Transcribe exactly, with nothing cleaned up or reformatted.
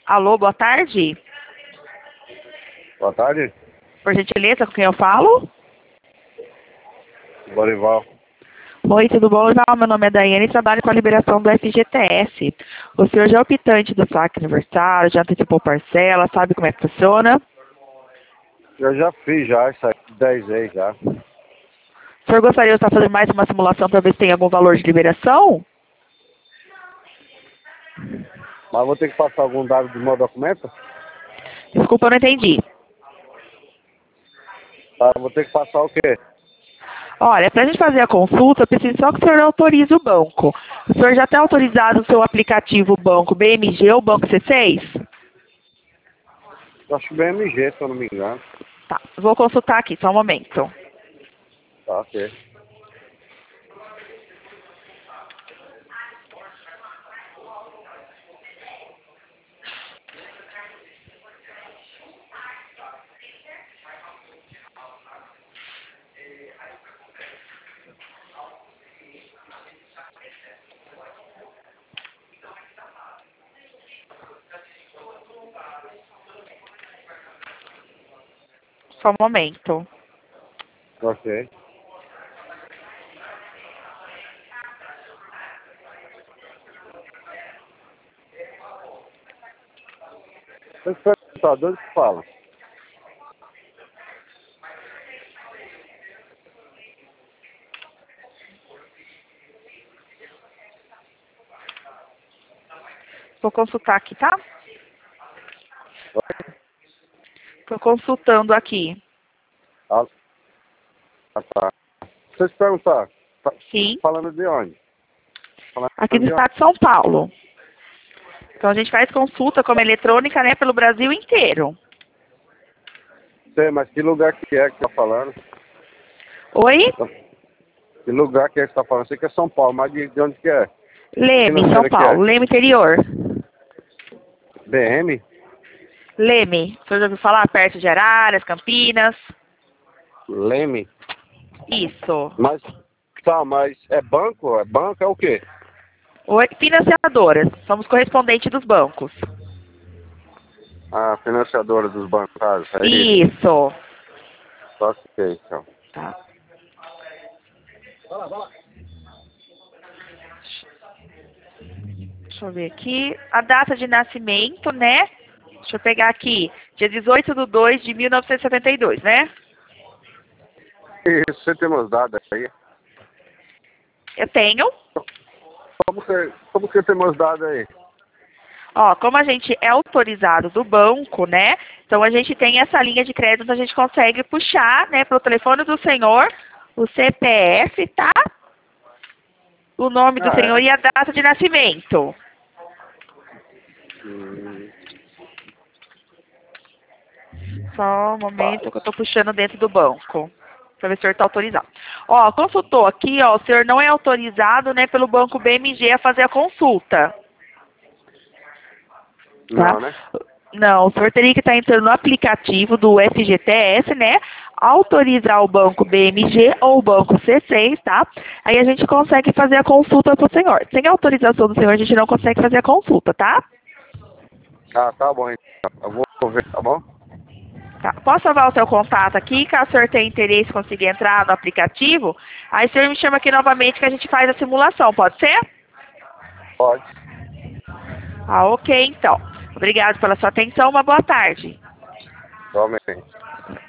Alô, boa tarde. Boa tarde, Por gentileza, com quem eu falo? Borival. Oi, tudo bom? Não, meu nome é Daiane e trabalho com a liberação do F G T S. O senhor já é optante do saque aniversário, já antecipou parcela, sabe como é que funciona? Eu já fiz já, isso aí, dez vezes já. O senhor gostaria de estar fazendo mais uma simulação para ver se tem algum valor de liberação? Mas vou ter que passar algum dado do meu documento? Desculpa, eu não entendi. Tá, vou ter que passar o quê? Olha, para a gente fazer a consulta, eu preciso só que o senhor autorize o banco. O senhor já está autorizado o seu aplicativo banco B M G ou banco C seis? Eu acho B M G, se eu não me engano. Tá, vou consultar aqui, só um momento. Tá, ok. Só um momento. Ok. Deixa eu te perguntar, de onde que fala? Vou consultar aqui, tá? Estou consultando aqui. Ah, ah, tá. Deixa eu te perguntar, tá Sim. falando de onde? Falando Aqui do de onde? estado de São Paulo. Então a gente faz consulta como eletrônica, né, pelo Brasil inteiro. Sei, mas que lugar que é que tá falando? Oi? Que lugar que é que tá falando? Sei que é São Paulo, mas de, de onde que é? Que Leme, São financeira que é? Paulo. Leme interior. B M? Leme. O senhor já ouviu falar? Perto de Araras, Campinas. Leme? Isso. Mas, tá, mas é banco? É banco? É o quê? Oi? Financiadoras. Somos correspondentes dos bancos. A financiadora dos bancários, é isso? Isso. Ok, então. Tá. Deixa eu ver aqui. A data de nascimento, né? Deixa eu pegar aqui. Dia dezoito de dois de mil novecentos e setenta e dois, né? Isso, você tem meus dados aí? Eu tenho. Como que, como que tem meus dados aí? Ó, como a gente é autorizado do banco, né? Então a gente tem essa linha de crédito, a gente consegue puxar, né, pro telefone do senhor, o C P F, tá? O nome do Ah, senhor é? e a data de nascimento. Hum, Só um faz. momento que eu tô puxando dentro do banco. Pra ver se o senhor tá autorizado. Ó, consultou aqui, ó, o senhor não é autorizado, né, pelo banco B M G a fazer a consulta. Tá? Não, né? Não, o senhor teria que estar entrando no aplicativo do F G T S, né? Autorizar o banco B M G ou o banco C seis, tá? Aí a gente consegue fazer a consulta pro senhor. Sem a autorização do senhor, a gente não consegue fazer a consulta, tá? Ah, tá bom então. Eu vou ver, tá bom? Tá. Posso salvar o seu contato aqui, caso o senhor tenha interesse em conseguir entrar no aplicativo? Aí o senhor me chama aqui novamente que a gente faz a simulação, pode ser? Pode. Ah, ok, então. Obrigado pela sua atenção, uma boa tarde. Somente.